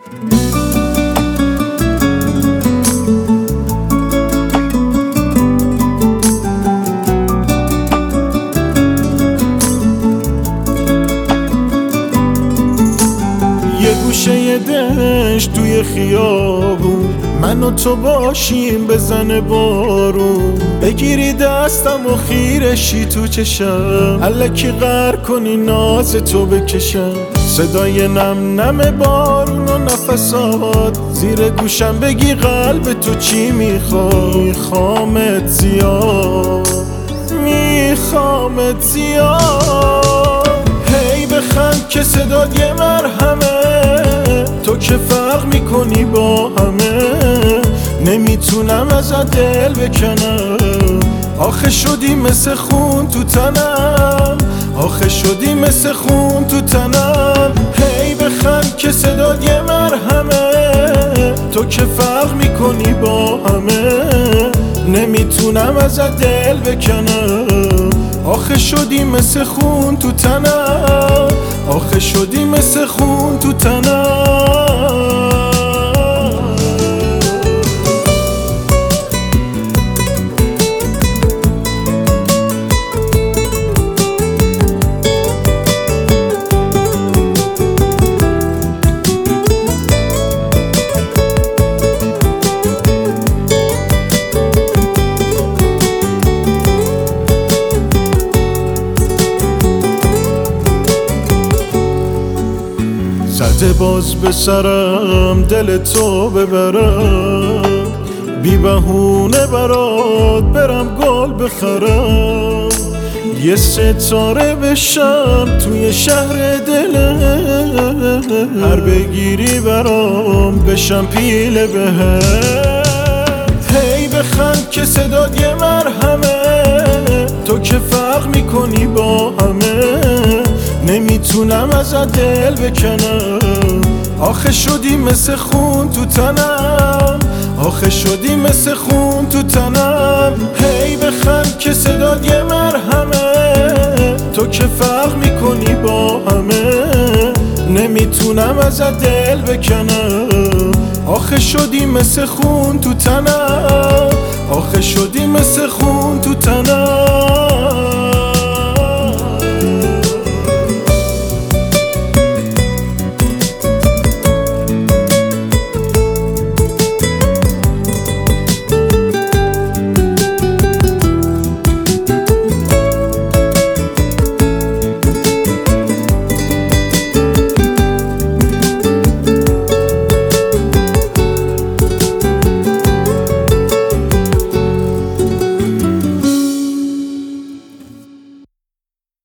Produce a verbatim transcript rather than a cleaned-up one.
یه گوشه دشت توی خیابون من و تو باشیم بزنه بارون، بگیری دستم و خیرشی تو چشم، الکی غر کنی ناز تو بکشم، صدای نم نم بارون و نفسات زیر گوشم، بگی قلب تو چی میخواد. میخوامت زیاد میخوامت زیاد، هی بخند که صدات یه مرهمه، تو که فرق میکنی با همه، نمیتونم ازت دل بکنم، آخه شدی مثل خون تو تنم، آخه شدی مثل خون تو تنم، هی بخند که صدات یه مرهمه، تو که فرق میکنی با همه، نمیتونم ازت دل بکنم، آخه شدی مثل خون تو تنم، آخه شدی مثل خون تو تنم. زده باز به سرم دل تو ببرم، بی بهونه برات برم گل بخرم، یه ستاره بشم توی شهر دلت، هر بگیری برام بشم پیله بهت، هی بخند که صدات یه مرهمه، تو که فرق میکنی با همه، نمیتونم ازت دل بکنم، آخه شدی مثل خون تو تنم، آخه شدی مثل خون تو تنم، هی بخند که صدات یه مرهمه، تو که فرق میکنی با همه، نمیتونم ازت دل بکنم، آخه شدی مثل خون تو تنم، آخه شدی مثل خون تو تنم.